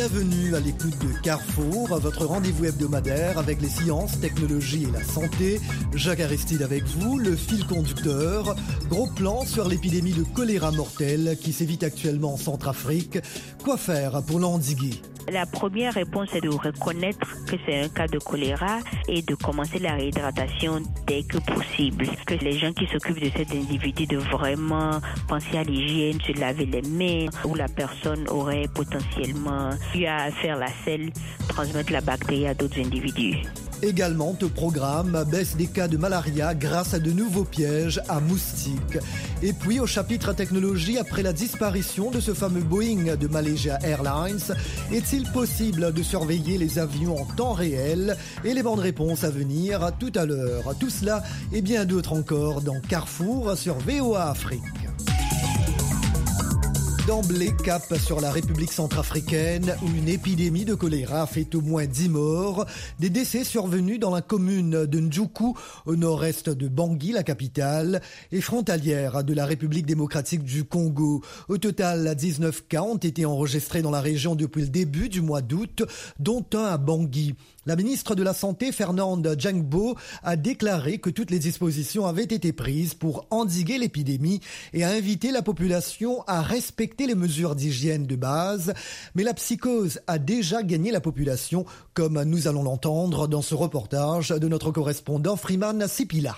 Bienvenue à l'écoute de Carrefour, votre rendez-vous hebdomadaire avec les sciences, technologies et la santé. Jacques Aristide avec vous, le fil conducteur. Gros plan sur l'épidémie de choléra mortel qui sévit actuellement en Centrafrique. Quoi faire pour l'endiguer ? La première réponse est de reconnaître que c'est un cas de choléra et de commencer la réhydratation dès que possible. Que les gens qui s'occupent de cet individu de vraiment penser à l'hygiène, se laver les mains, où la personne aurait potentiellement eu à faire la selle, transmettre la bactérie à d'autres individus. Également au programme, baisse des cas de malaria grâce à de nouveaux pièges à moustiques. Et puis au chapitre technologie, après la disparition de ce fameux Boeing de Malaysia Airlines, est-il possible de surveiller les avions en temps réel? Et les bandes réponses à venir tout à l'heure. Tout cela et bien d'autres encore dans Carrefour sur VOA Afrique. D'emblée, cap sur la République centrafricaine où une épidémie de choléra fait au moins 10 morts. Des décès survenus dans la commune de Ndjoukou, au nord-est de Bangui, la capitale, et frontalière de la République démocratique du Congo. Au total, 19 cas ont été enregistrés dans la région depuis le début du mois d'août, dont un à Bangui. La ministre de la Santé, Fernande Djangbo, a déclaré que toutes les dispositions avaient été prises pour endiguer l'épidémie et a invité la population à respecter les mesures d'hygiène de base. Mais la psychose a déjà gagné la population, comme nous allons l'entendre dans ce reportage de notre correspondant Freeman Sipila.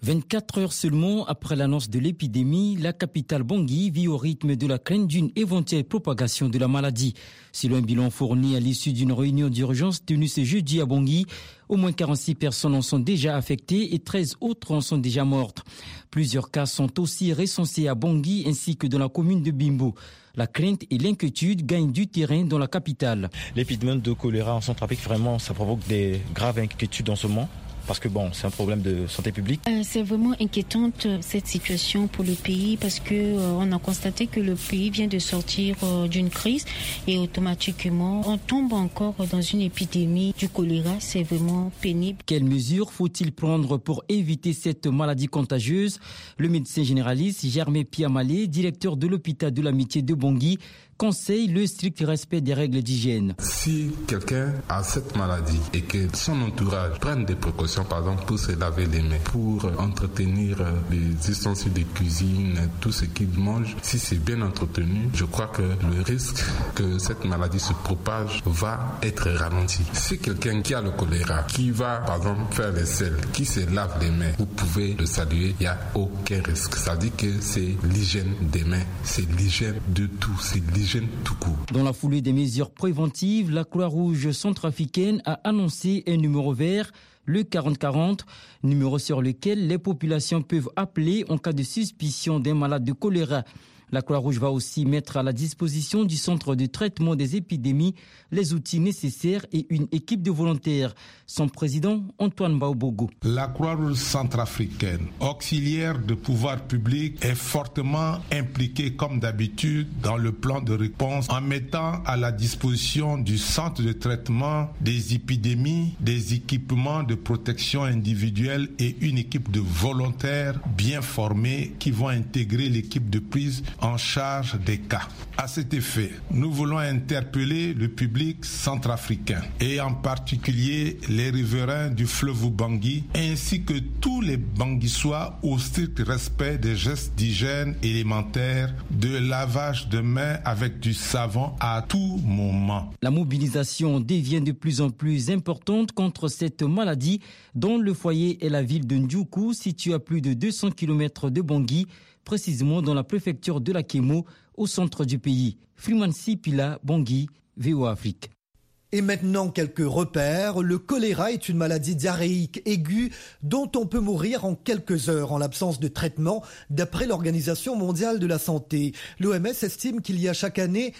24 heures seulement après l'annonce de l'épidémie, la capitale Bangui vit au rythme de la crainte d'une éventuelle propagation de la maladie. Selon un bilan fourni à l'issue d'une réunion d'urgence tenue ce jeudi à Bangui, au moins 46 personnes en sont déjà affectées et 13 autres en sont déjà mortes. Plusieurs cas sont aussi recensés à Bangui ainsi que dans la commune de Bimbo. La crainte et l'inquiétude gagnent du terrain dans la capitale. L'épidémie de choléra en Centrafrique, vraiment, ça provoque des graves inquiétudes en ce moment. Parce que c'est un problème de santé publique. C'est vraiment inquiétante cette situation pour le pays parce que on a constaté que le pays vient de sortir d'une crise et automatiquement on tombe encore dans une épidémie du choléra. C'est vraiment pénible. Quelles mesures faut-il prendre pour éviter cette maladie contagieuse? Le médecin généraliste Germain Piamalé, directeur de l'hôpital de l'Amitié de Bangui, conseille le strict respect des règles d'hygiène. Si quelqu'un a cette maladie et que son entourage prenne des précautions, par exemple pour se laver les mains, pour entretenir les ustensiles de cuisine, tout ce qu'il mange, si c'est bien entretenu, je crois que le risque que cette maladie se propage va être ralenti. Si quelqu'un qui a le choléra, qui va par exemple faire les selles, qui se lave les mains, vous pouvez le saluer, il n'y a aucun risque. Ça dit que c'est l'hygiène des mains, c'est l'hygiène de tout, c'est l'hygiène tout court. Dans la foulée des mesures préventives, la Croix-Rouge centrafricaine a annoncé un numéro vert, le 4040, numéro sur lequel les populations peuvent appeler en cas de suspicion d'un malade de choléra. La Croix-Rouge va aussi mettre à la disposition du centre de traitement des épidémies les outils nécessaires et une équipe de volontaires. Son président, Antoine Baobogo. La Croix-Rouge centrafricaine, auxiliaire de pouvoir public, est fortement impliquée comme d'habitude dans le plan de réponse en mettant à la disposition du centre de traitement des épidémies, des équipements de protection individuelle et une équipe de volontaires bien formés qui vont intégrer l'équipe de prise en charge des cas. À cet effet, nous voulons interpeller le public centrafricain et en particulier les riverains du fleuve Bangui ainsi que tous les Banguissois au strict respect des gestes d'hygiène élémentaires, de lavage de mains avec du savon à tout moment. La mobilisation devient de plus en plus importante contre cette maladie dont le foyer est la ville de Ndjoukou située à plus de 200 km de Bangui, précisément dans la préfecture de la Kémo, au centre du pays. Freeman Sipila, Bangui, VOA Afrique. Et maintenant, quelques repères. Le choléra est une maladie diarrhéique aiguë dont on peut mourir en quelques heures en l'absence de traitement, d'après l'Organisation mondiale de la santé. L'OMS estime qu'il y a chaque année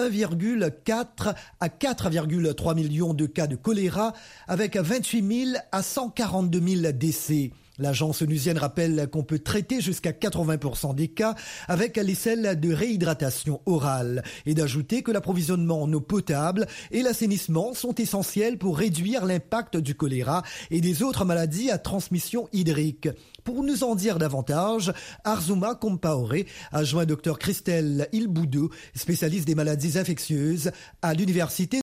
1,4 à 4,3 millions de cas de choléra, avec 28 000 à 142 000 décès. L'agence onusienne rappelle qu'on peut traiter jusqu'à 80% des cas avec les selles de réhydratation orale et d'ajouter que l'approvisionnement en eau potable et l'assainissement sont essentiels pour réduire l'impact du choléra et des autres maladies à transmission hydrique. Pour nous en dire davantage, Arzouma Compaoré a joint Dr Christelle Ilboudou, spécialiste des maladies infectieuses à l'université